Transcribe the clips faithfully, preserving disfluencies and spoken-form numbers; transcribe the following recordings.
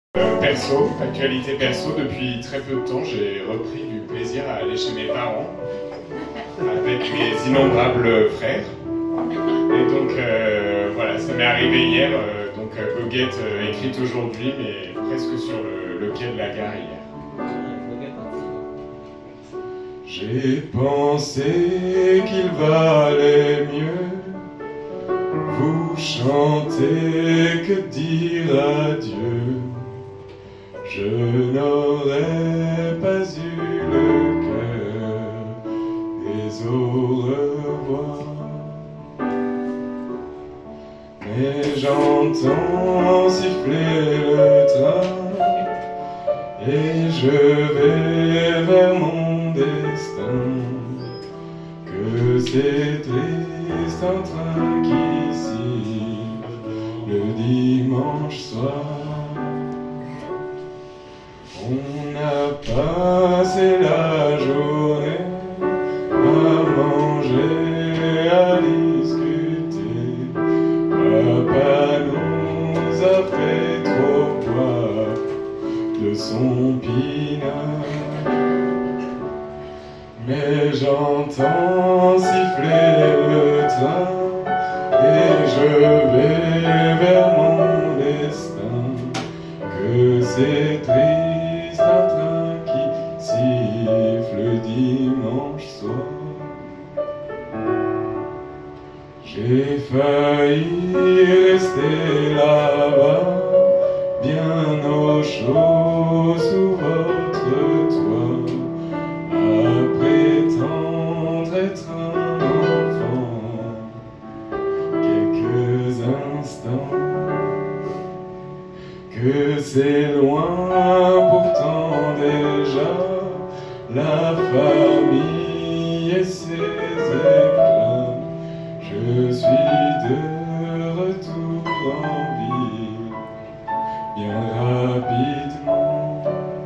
Euh, perso, actualité perso, depuis très peu de temps, j'ai repris du plaisir à aller chez mes parents avec mes innombrables frères. Et donc euh, voilà, ça m'est arrivé hier, euh, donc euh, Goguette euh, écrite aujourd'hui, mais presque sur le, le quai de la gare hier. J'ai pensé qu'il valait mieux vous chanter que dire adieu. Je n'aurais pas eu le cœur des au revoir. Mais j'entends siffler le train et je vais vers mon destin. Que c'est triste un train qui siffle le dimanche soir. On a passé la journée à manger, à discuter. Papa nous a fait trop boire de son pinard. Mais j'entends siffler le train et je vais vers mon destin. Que c'est triste un train qui siffle le dimanche soir. J'ai failli rester là-bas, bien au chaud sous votre toit, à prétendre être un enfant quelques instants. Que c'est loin pourtant déjà la famille et ses éclats. Je suis de retour en ville bien rapidement.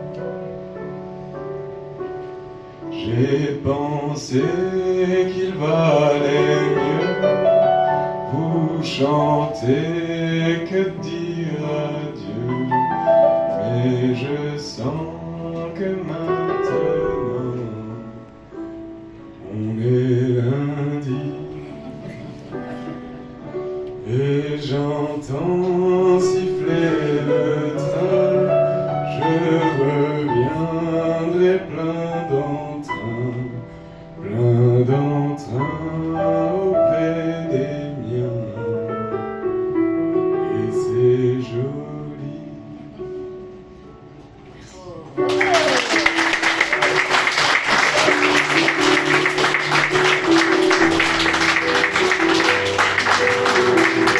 J'ai pensé qu'il valait mieux vous chanter que dire adieu. Mais je sens que ma